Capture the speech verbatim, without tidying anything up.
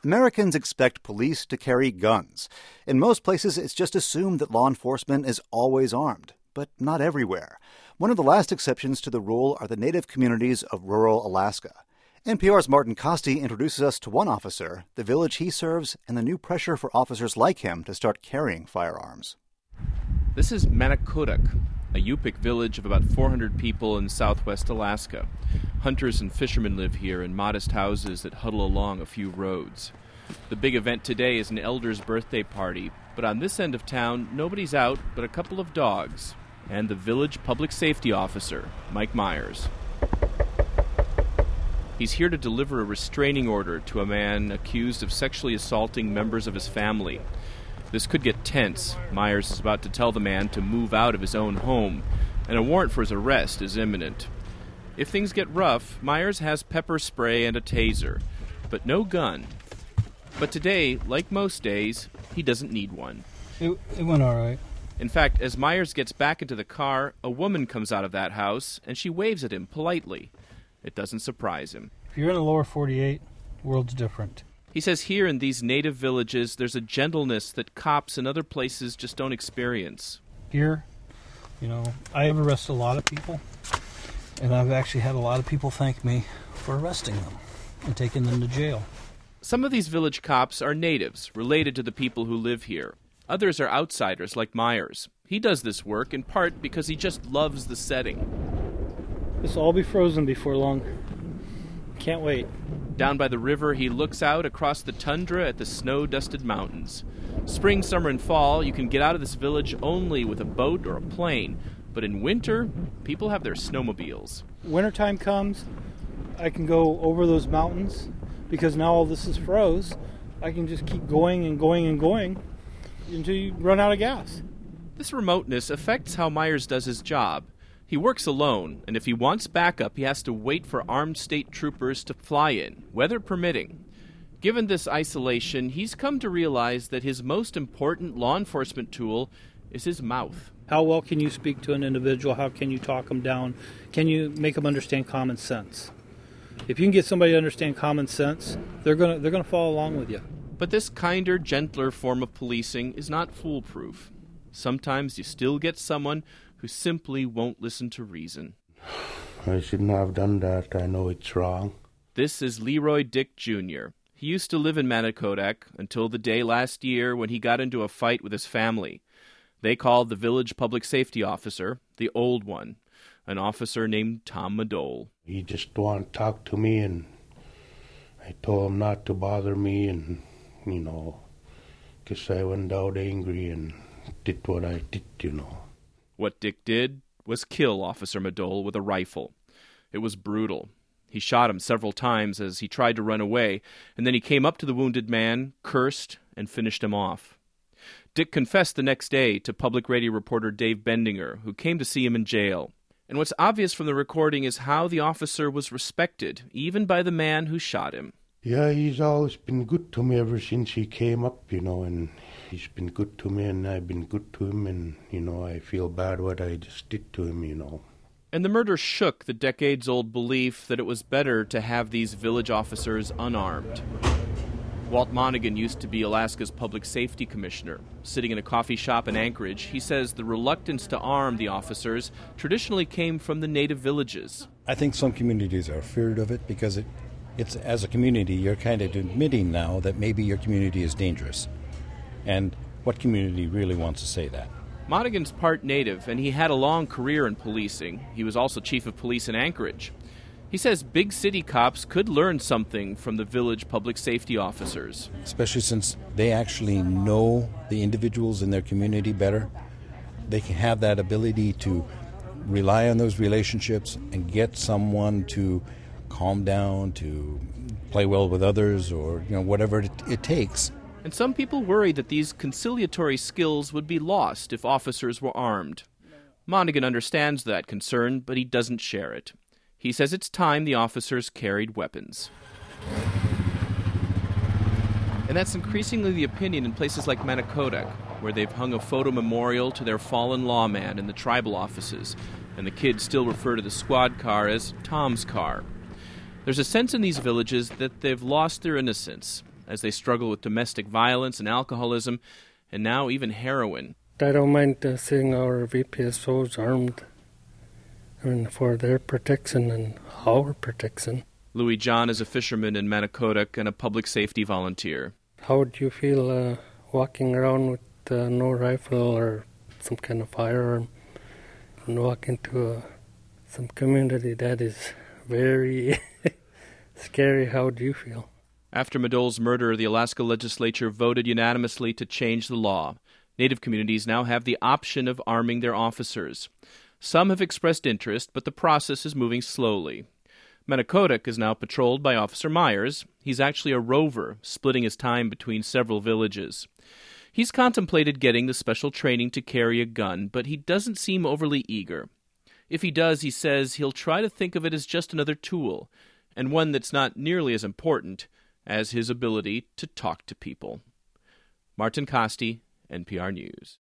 Americans expect police to carry guns. In most places, it's just assumed that law enforcement is always armed, but not everywhere. One of the last exceptions to the rule are the native communities of rural Alaska. N P R's Martin Costi introduces us to one officer, the village he serves, and the new pressure for officers like him to start carrying firearms. This is Manakodak, a Yupik village of about four hundred people in southwest Alaska. Hunters and fishermen live here in modest houses that huddle along a few roads. The big event today is an elder's birthday party, but on this end of town, nobody's out but a couple of dogs and the village public safety officer, Mike Myers. He's here to deliver a restraining order to a man accused of sexually assaulting members of his family. This could get tense. Myers is about to tell the man to move out of his own home, and a warrant for his arrest is imminent. If things get rough, Myers has pepper spray and a taser, but no gun. But today, like most days, he doesn't need one. It, it went all right. In fact, as Myers gets back into the car, a woman comes out of that house, and she waves at him politely. It doesn't surprise him. If you're in the lower forty-eight, the world's different. He says here in these native villages, there's a gentleness that cops in other places just don't experience. Here, you know, I have arrested a lot of people, and I've actually had a lot of people thank me for arresting them and taking them to jail. Some of these village cops are natives, related to the people who live here. Others are outsiders, like Myers. He does this work in part because he just loves the setting. This will all be frozen before long. Can't wait. Down by the river, he looks out across the tundra at the snow-dusted mountains. Spring, summer, and fall, you can get out of this village only with a boat or a plane. But in winter, people have their snowmobiles. Wintertime comes, I can go over those mountains because now all this is froze. I can just keep going and going and going until you run out of gas. This remoteness affects how Myers does his job. He works alone, and if he wants backup, he has to wait for armed state troopers to fly in, weather permitting. Given this isolation, he's come to realize that his most important law enforcement tool is his mouth. How well can you speak to an individual? How can you talk them down? Can you make them understand common sense? If you can get somebody to understand common sense, they're gonna they're gonna follow along with you. But this kinder, gentler form of policing is not foolproof. Sometimes you still get someone who simply won't listen to reason. I shouldn't have done that. I know it's wrong. This is Leroy Dick Junior He used to live in Manakodak until the day last year when he got into a fight with his family. They called the village public safety officer the old one, an officer named Tom Madole. He just wanted to talk to me, and I told him not to bother me, and, you know, because I went out angry and did what I did, you know. What Dick did was kill Officer Madole with a rifle. It was brutal. He shot him several times as he tried to run away, and then he came up to the wounded man, cursed, and finished him off. Dick confessed the next day to public radio reporter Dave Bendinger, who came to see him in jail. And what's obvious from the recording is how the officer was respected, even by the man who shot him. Yeah, he's always been good to me ever since he came up, you know, and he's been good to me, and I've been good to him, and, you know, I feel bad what I just did to him, you know. And the murder shook the decades-old belief that it was better to have these village officers unarmed. Walt Monaghan used to be Alaska's public safety commissioner. Sitting in a coffee shop in Anchorage, he says the reluctance to arm the officers traditionally came from the native villages. I think some communities are feared of it because it, it's as a community, you're kind of admitting now that maybe your community is dangerous. And what community really wants to say that? Monaghan's part native, and he had a long career in policing. He was also chief of police in Anchorage. He says big city cops could learn something from the village public safety officers. Especially since they actually know the individuals in their community better. They can have that ability to rely on those relationships and get someone to calm down, to play well with others, or, you know, whatever it, it takes. And some people worry that these conciliatory skills would be lost if officers were armed. Monaghan understands that concern, but he doesn't share it. He says it's time the officers carried weapons. And that's increasingly the opinion in places like Manakodak, where they've hung a photo memorial to their fallen lawman in the tribal offices, and the kids still refer to the squad car as Tom's car. There's a sense in these villages that they've lost their innocence. as they struggle with domestic violence and alcoholism, and now even heroin. I don't mind uh, seeing our V P S Os armed, I mean, for their protection and our protection. Louis John is a fisherman in Manicotah and a public safety volunteer. How would you feel uh, walking around with uh, no rifle or some kind of firearm and walk into a, some community that is very scary? How would you feel? After Madole's murder, the Alaska legislature voted unanimously to change the law. Native communities now have the option of arming their officers. Some have expressed interest, but the process is moving slowly. Manicotah is now patrolled by Officer Myers. He's actually a rover, splitting his time between several villages. He's contemplated getting the special training to carry a gun, but he doesn't seem overly eager. If he does, he says he'll try to think of it as just another tool, and one that's not nearly as important as his ability to talk to people. Martin Costi, N P R News.